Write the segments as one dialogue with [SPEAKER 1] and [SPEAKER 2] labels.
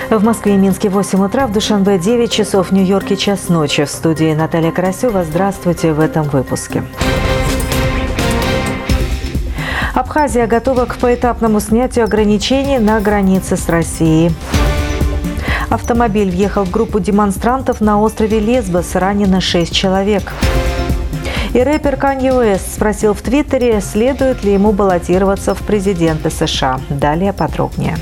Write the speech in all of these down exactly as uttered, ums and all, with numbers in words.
[SPEAKER 1] В Москве и Минске восемь утра, в Душанбе девять часов, в Нью-Йорке час ночи. В студии Наталья Карасева. Здравствуйте в этом выпуске. Абхазия готова к поэтапному снятию ограничений на границе с Россией. Автомобиль въехал в группу демонстрантов на острове Лесбос. Ранено шесть человек. И рэпер Канье Уэст спросил в Твиттере, следует ли ему баллотироваться в президенты США. Далее подробнее.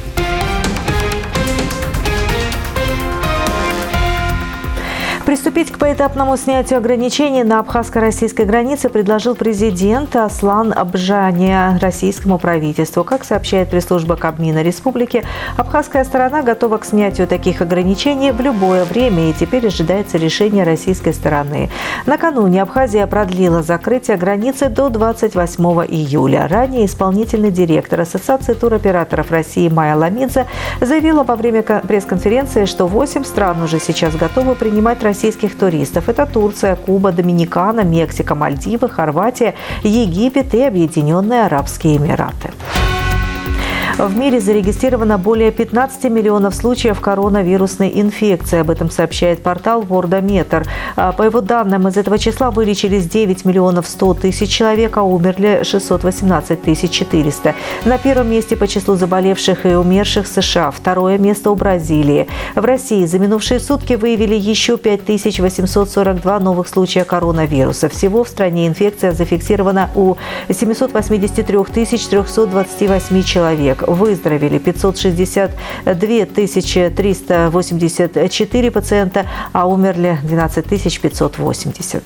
[SPEAKER 1] Приступить к поэтапному снятию ограничений на абхазско-российской границе предложил президент Аслан Абжания российскому правительству. Как сообщает пресс-служба Кабмина Республики, абхазская сторона готова к снятию таких ограничений в любое время, и теперь ожидается решение российской стороны. Накануне Абхазия продлила закрытие границы до двадцать восьмого июля. Ранее исполнительный директор Ассоциации туроператоров России Майя Ламидзе заявила во время пресс-конференции, что восемь стран уже сейчас готовы принимать российских российских туристов. Это Турция, Куба, Доминикана, Мексика, Мальдивы, Хорватия, Египет и Объединенные Арабские Эмираты. В мире зарегистрировано более пятнадцати миллионов случаев коронавирусной инфекции. Об этом сообщает портал Worldometer. По его данным, из этого числа вылечились девять миллионов сто тысяч человек, а умерли шестьсот восемнадцать тысяч четыреста. На первом месте по числу заболевших и умерших США. Второе место у Бразилии. В России за минувшие сутки выявили еще пять тысяч восемьсот сорок два новых случая коронавируса. Всего в стране инфекция зафиксирована у семисот восьмидесяти трёх тысяч трёхсот двадцати восьми человек. Выздоровели пятьсот шестьдесят две тысячи триста восемьдесят четыре пациента, а умерли двенадцать тысяч пятьсот восемьдесят.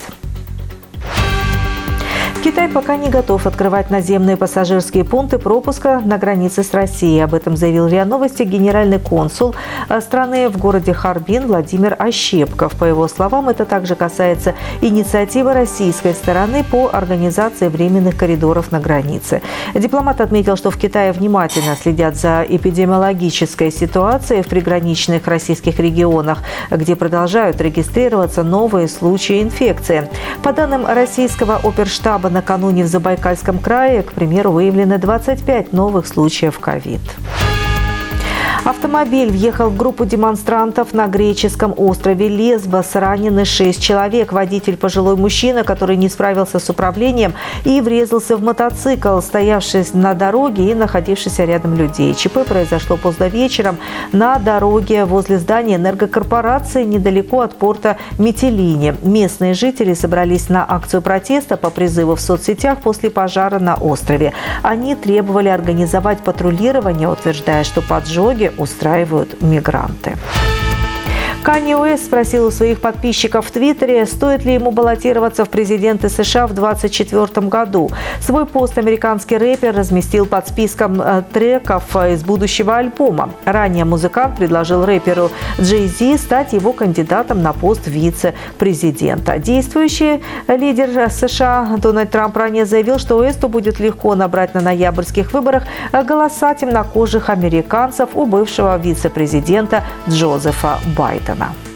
[SPEAKER 1] Китай пока не готов открывать наземные пассажирские пункты пропуска на границе с Россией. Об этом заявил РИА Новости генеральный консул страны в городе Харбин Владимир Ощепков. По его словам, это также касается инициативы российской стороны по организации временных коридоров на границе. Дипломат отметил, что в Китае внимательно следят за эпидемиологической ситуацией в приграничных российских регионах, где продолжают регистрироваться новые случаи инфекции. По данным российского оперштаба, накануне в Забайкальском крае, к примеру, выявлены двадцать пять новых случаев ковид. Автомобиль въехал в группу демонстрантов на греческом острове Лесбос. Ранены шесть человек. Водитель – пожилой мужчина, который не справился с управлением и врезался в мотоцикл, стоявший на дороге и находившийся рядом людей. ЧП произошло поздно вечером на дороге возле здания энергокорпорации недалеко от порта Митилини. Местные жители собрались на акцию протеста по призыву в соцсетях после пожара на острове. Они требовали организовать патрулирование, утверждая, что поджоги устраивают мигранты. Канье Уэст спросил у своих подписчиков в Твиттере, стоит ли ему баллотироваться в президенты США в двадцать четвёртом году. Свой пост американский рэпер разместил под списком треков из будущего альбома. Ранее музыкант предложил рэперу Джей Зи стать его кандидатом на пост вице-президента. Действующий лидер США Дональд Трамп ранее заявил, что Уэсту будет легко набрать на ноябрьских выборах голоса темнокожих американцев у бывшего вице-президента Джозефа Байдена.